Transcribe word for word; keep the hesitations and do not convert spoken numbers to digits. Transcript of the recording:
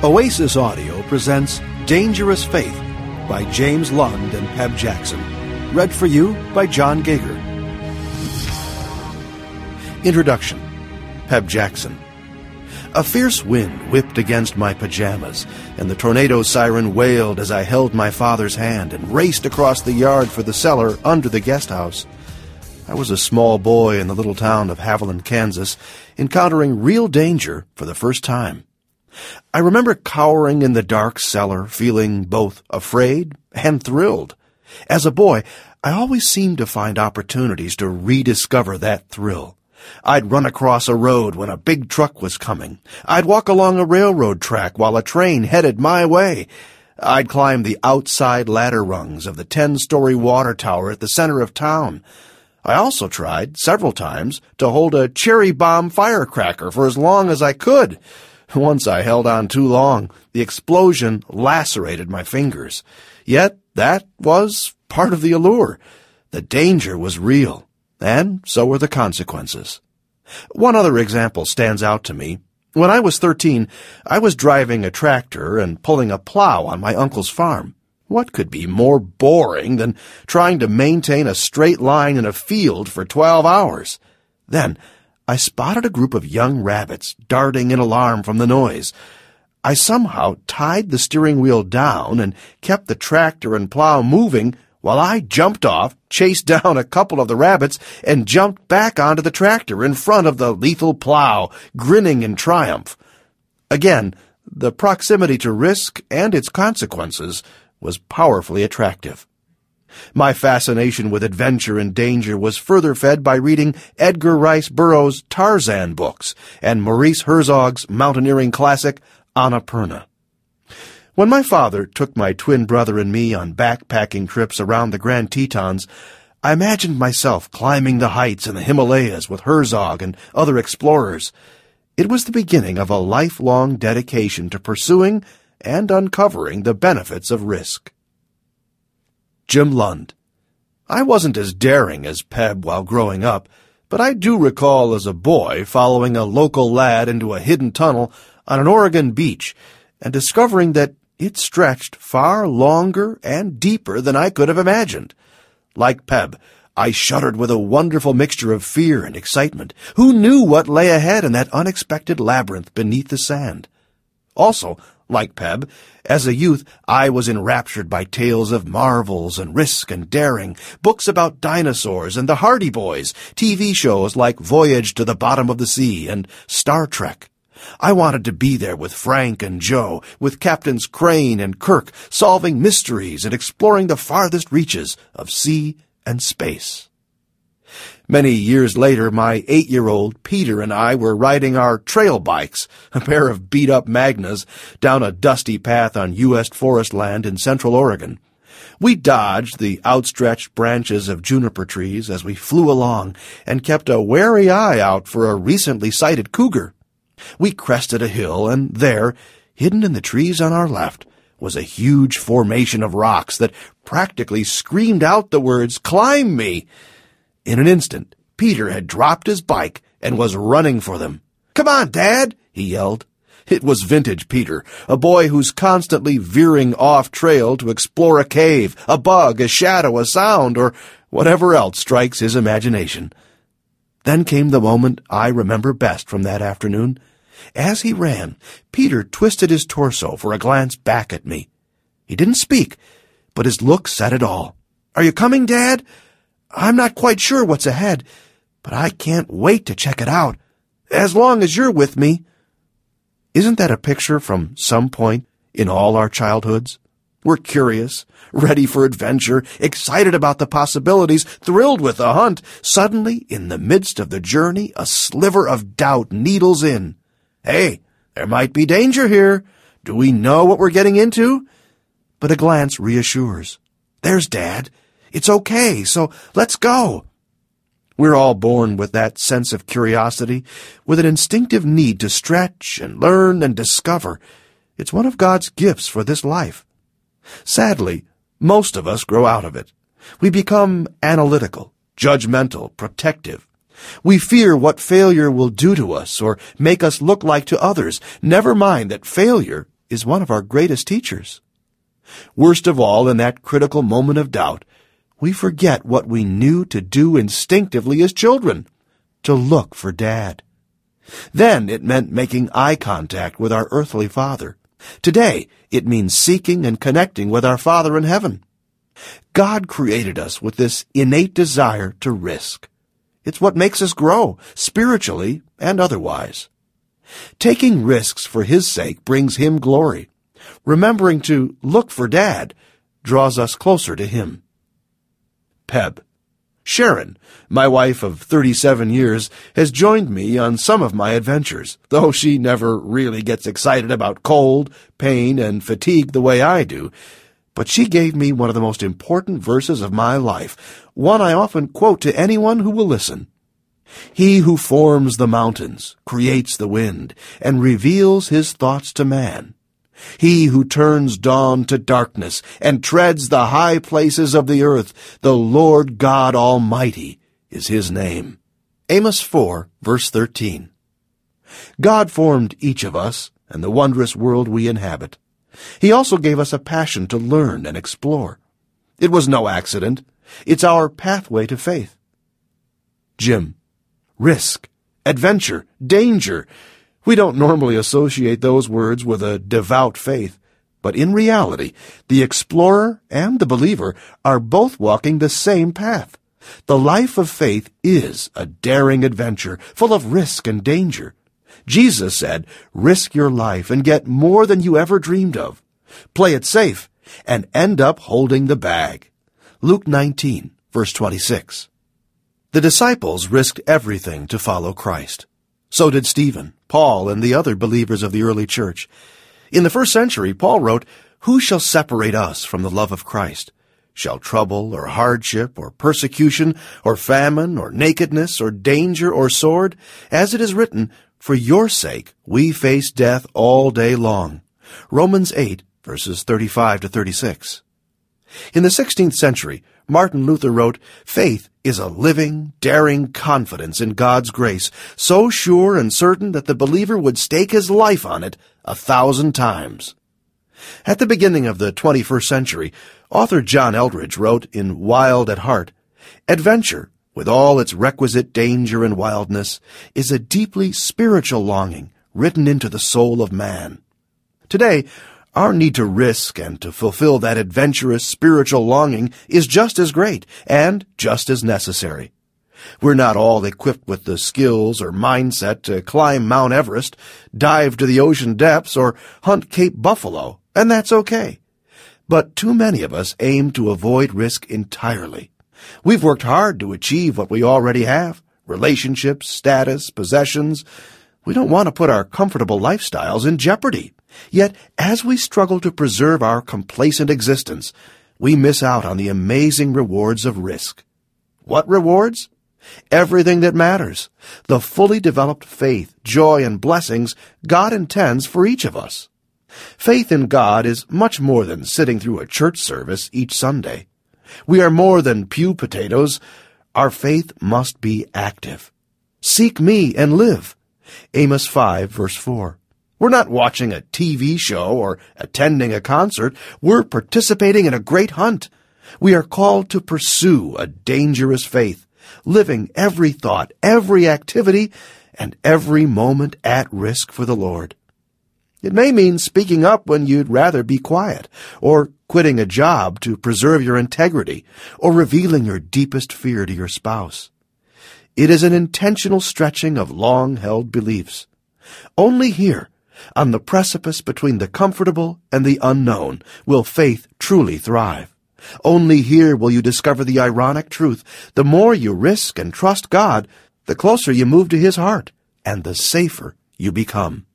Oasis Audio presents Dangerous Faith by James Lund and Peb Jackson. Read for you by John Gager. Introduction. Peb Jackson. A fierce wind whipped against my pajamas, and the tornado siren wailed as I held my father's hand and raced across the yard for the cellar under the guest house. I was a small boy in the little town of Haviland, Kansas, encountering real danger for the first time. I remember cowering in the dark cellar, feeling both afraid and thrilled. As a boy, I always seemed to find opportunities to rediscover that thrill. I'd run across a road when a big truck was coming. I'd walk along a railroad track while a train headed my way. I'd climb the outside ladder rungs of the ten-story water tower at the center of town. I also tried, several times, to hold a cherry bomb firecracker for as long as I could. Once I held on too long, the explosion lacerated my fingers. Yet that was part of the allure. The danger was real, and so were the consequences. One other example stands out to me. When I was thirteen, I was driving a tractor and pulling a plow on my uncle's farm. What could be more boring than trying to maintain a straight line in a field for twelve hours? Then, I spotted a group of young rabbits darting in alarm from the noise. I somehow tied the steering wheel down and kept the tractor and plow moving while I jumped off, chased down a couple of the rabbits, and jumped back onto the tractor in front of the lethal plow, grinning in triumph. Again, the proximity to risk and its consequences was powerfully attractive. My fascination with adventure and danger was further fed by reading Edgar Rice Burroughs' Tarzan books and Maurice Herzog's mountaineering classic, Annapurna. When my father took my twin brother and me on backpacking trips around the Grand Tetons, I imagined myself climbing the heights in the Himalayas with Herzog and other explorers. It was the beginning of a lifelong dedication to pursuing and uncovering the benefits of risk. Jim Lund. I wasn't as daring as Peb while growing up, but I do recall as a boy following a local lad into a hidden tunnel on an Oregon beach and discovering that it stretched far longer and deeper than I could have imagined. Like Peb, I shuddered with a wonderful mixture of fear and excitement. Who knew what lay ahead in that unexpected labyrinth beneath the sand? Also, like Peb, as a youth, I was enraptured by tales of marvels and risk and daring, books about dinosaurs and the Hardy Boys, T V shows like Voyage to the Bottom of the Sea and Star Trek. I wanted to be there with Frank and Joe, with Captains Crane and Kirk, solving mysteries and exploring the farthest reaches of sea and space. Many years later, my eight-year-old Peter and I were riding our trail bikes, a pair of beat-up Magnas, down a dusty path on U S forest land in central Oregon. We dodged the outstretched branches of juniper trees as we flew along and kept a wary eye out for a recently sighted cougar. We crested a hill, and there, hidden in the trees on our left, was a huge formation of rocks that practically screamed out the words, "Climb me!" In an instant, Peter had dropped his bike and was running for them. "Come on, Dad!" he yelled. It was vintage Peter, a boy who's constantly veering off-trail to explore a cave, a bug, a shadow, a sound, or whatever else strikes his imagination. Then came the moment I remember best from that afternoon. As he ran, Peter twisted his torso for a glance back at me. He didn't speak, but his look said it all. "Are you coming, Dad? I'm not quite sure what's ahead, but I can't wait to check it out, as long as you're with me." Isn't that a picture from some point in all our childhoods? We're curious, ready for adventure, excited about the possibilities, thrilled with the hunt. Suddenly, in the midst of the journey, a sliver of doubt needles in. Hey, there might be danger here. Do we know what we're getting into? But a glance reassures. There's Dad. It's okay, so let's go. We're all born with that sense of curiosity, with an instinctive need to stretch and learn and discover. It's one of God's gifts for this life. Sadly, most of us grow out of it. We become analytical, judgmental, protective. We fear what failure will do to us or make us look like to others, never mind that failure is one of our greatest teachers. Worst of all, in that critical moment of doubt, we forget what we knew to do instinctively as children, to look for Dad. Then it meant making eye contact with our earthly Father. Today, it means seeking and connecting with our Father in heaven. God created us with this innate desire to risk. It's what makes us grow, spiritually and otherwise. Taking risks for His sake brings Him glory. Remembering to look for Dad draws us closer to Him. Peb. Sharon, my wife of thirty-seven years, has joined me on some of my adventures, though she never really gets excited about cold, pain, and fatigue the way I do. But she gave me one of the most important verses of my life, one I often quote to anyone who will listen. He who forms the mountains, creates the wind, and reveals His thoughts to man. He who turns dawn to darkness and treads the high places of the earth, the Lord God Almighty is His name. Amos four, verse thirteen. God formed each of us and the wondrous world we inhabit. He also gave us a passion to learn and explore. It was no accident. It's our pathway to faith. Jim. Risk, adventure, danger. We don't normally associate those words with a devout faith, but in reality, the explorer and the believer are both walking the same path. The life of faith is a daring adventure, full of risk and danger. Jesus said, risk your life and get more than you ever dreamed of. Play it safe and end up holding the bag. Luke nineteen, verse twenty-six. The disciples risked everything to follow Christ. So did Stephen, Paul, and the other believers of the early church. In the first century, Paul wrote, "Who shall separate us from the love of Christ? Shall trouble, or hardship, or persecution, or famine, or nakedness, or danger, or sword? As it is written, for your sake we face death all day long." Romans eight, verses thirty-five to thirty-six. In the sixteenth century, Martin Luther wrote, "Faith is a living, daring confidence in God's grace, so sure and certain that the believer would stake his life on it a thousand times." At the beginning of the twenty-first century, author John Eldredge wrote in Wild at Heart, "Adventure, with all its requisite danger and wildness, is a deeply spiritual longing written into the soul of man." Today, our need to risk and to fulfill that adventurous spiritual longing is just as great and just as necessary. We're not all equipped with the skills or mindset to climb Mount Everest, dive to the ocean depths, or hunt Cape Buffalo, and that's okay. But too many of us aim to avoid risk entirely. We've worked hard to achieve what we already have, relationships, status, possessions. We don't want to put our comfortable lifestyles in jeopardy. Yet, as we struggle to preserve our complacent existence, we miss out on the amazing rewards of risk. What rewards? Everything that matters. The fully developed faith, joy, and blessings God intends for each of us. Faith in God is much more than sitting through a church service each Sunday. We are more than pew potatoes. Our faith must be active. Seek me and live. Amos five, verse four. We're not watching a T V show or attending a concert. We're participating in a great hunt. We are called to pursue a dangerous faith, living every thought, every activity, and every moment at risk for the Lord. It may mean speaking up when you'd rather be quiet, or quitting a job to preserve your integrity, or revealing your deepest fear to your spouse. It is an intentional stretching of long-held beliefs. Only here, on the precipice between the comfortable and the unknown, will faith truly thrive. Only here will you discover the ironic truth. The more you risk and trust God, the closer you move to His heart, and the safer you become.